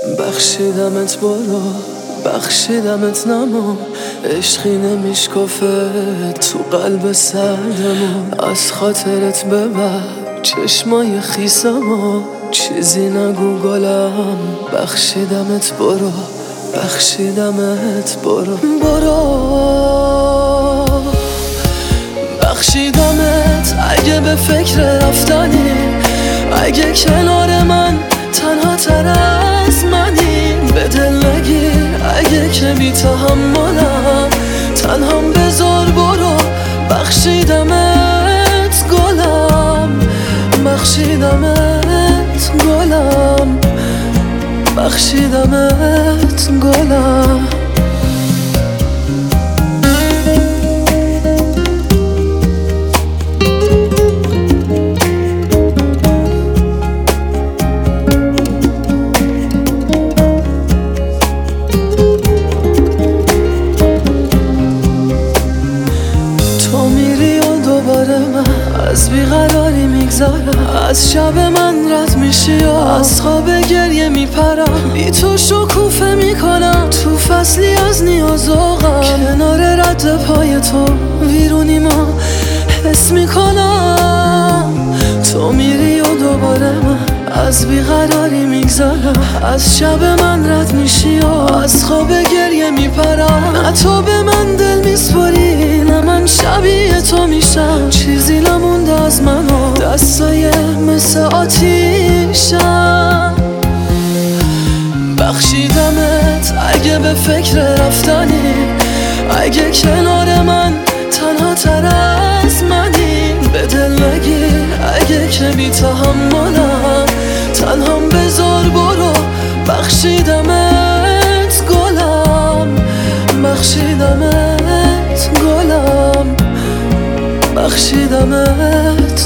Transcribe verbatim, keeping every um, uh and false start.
بخشیدمت برو، بخشیدمت نما، عشقی نمیشکافه تو قلب سردمون. از خاطرت ببر چشمای خیسمو، چیزی نگو گلم. بخشیدمت برو، بخشیدمت برو برو. بخشیدمت اگه به فکر رفتنی، اگه کنار من تنها تر از منی. به دل نگیر اگه که بی تحملم، تنهام بذار برو. بخشیدمت گلم، بخشیدمت گلم، بخشیدمت گلم. از بیقراری میگذرم، از شب من رد میشی و از خواب گریه میپرم. بی تو شکوفه میکنم تو فصلی از نیاز و غم. کنار رد پای تو ویرونی ما حس میکنم. تو میری و دوباره من از بیقراری میگذرم، از شب من رد میشی و از خواب گریه میپرم. نه تو به من دل میسپاری، نه من شبیه تو میشم. چیزی نمونده از من و دستای مثل آتیشم. بخشیدمت اگه به فکر رفتنی، اگه کنار من تنها تر از منی. به دل نگیر اگه که بی تحملم، تنهام بذار برو. بخشیدمت گلم، بخشیدمت گلم، بخشیدمت